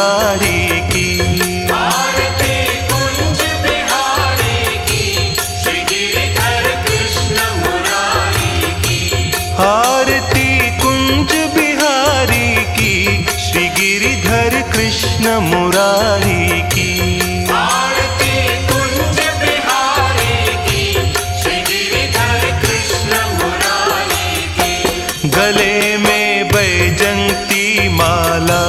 मुरारी की। आरती कुंज बिहारी की, श्री गिरिधर कृष्ण मुरारी की। आरती कुंज बिहारी की, श्री गिरिधर कृष्ण मुरारी की। आरती कुंज बिहारी की, श्री गिरिधर कृष्ण मुरारी की। गले में बैजंती माला,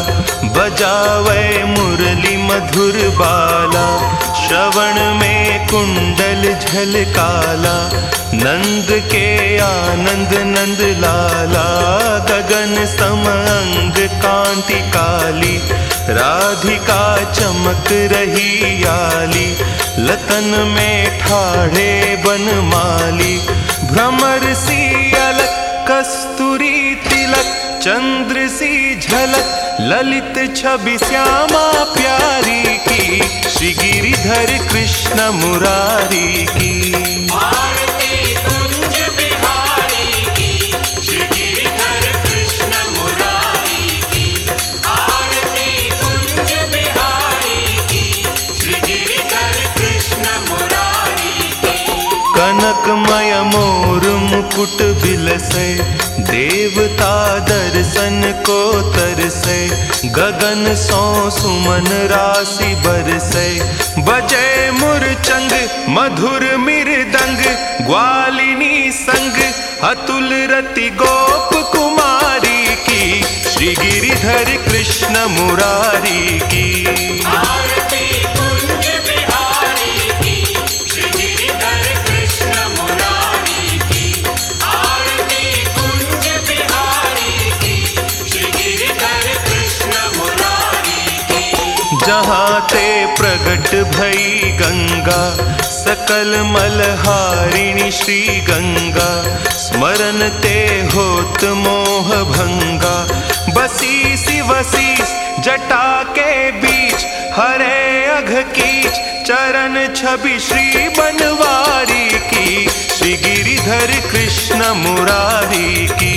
बजावे मुरली मधुर बाला। श्रवण में कुंडल झलकाला, नंद के आनंद नंद लाला। गगन सम अंग कांति काली, राधिका चमक रही आली। लतन में ठाढ़े बनमाली, भ्रमर सी अलक कस्तूरी तिलक। चंद्र सी झलक ललित छवि श्यामा प्यारी की, श्री गिरिधर कृष्ण मुरारी की। आरती कुंज बिहारी की, श्री गिरिधर कृष्ण मुरारी की। आरती कुंज बिहारी की, श्री गिरिधर कृष्ण मुरारी की। कनकमय मोर मुकुट बिलसे, देवता दर्शन को तरसे। गगन सो सुमन राशि बरसे, बजे मुरचंग मधुर मृदंग। ग्वालिनी संग अतुल रति गोप कुमारी की, श्री गिरिधर कृष्ण मुरारी की। आरती कुंज बिहारी की, श्री गिरिधर कृष्ण मुरारी की। आरती कुंज बिहारी की, श्री गिरिधर कृष्ण मुरारी की। जहाँ ते प्रगट भई गंगा, सकल मलहारिणी श्री गंगा। स्मरण ते होत मोह भंगा, बसीस वसीस जटा के बीच। हरे अघ कीच चरण छवि श्री बनवारी की, श्री गिरिधर कृष्ण मुरारी की।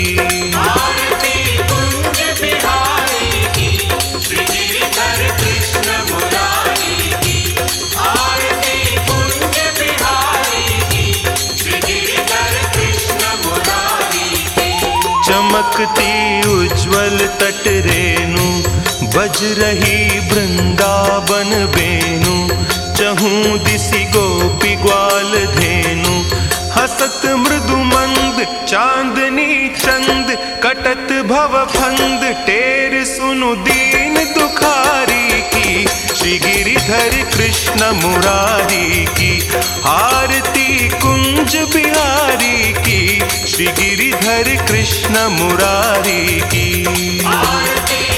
आरती कुंज बिहारी की, श्री गिरिधर कृष्ण मुरारी की। आरती कुंज बिहारी की, श्री गिरिधर कृष्ण मुरारी की। चमकती उज्ज्वल तट रेणु, बज रही वृंदावन बेनु। चहूं दिसि गोपी ग्वाल धेनु, हसत मृदु मंद चांदनी चंद। कटत भव फंद टेर सुनु दीन दुखारी की, श्री गिरिधर कृष्ण मुरारी की। आरती कुंज बिहारी की, श्री गिरिधर कृष्ण मुरारी की। आरती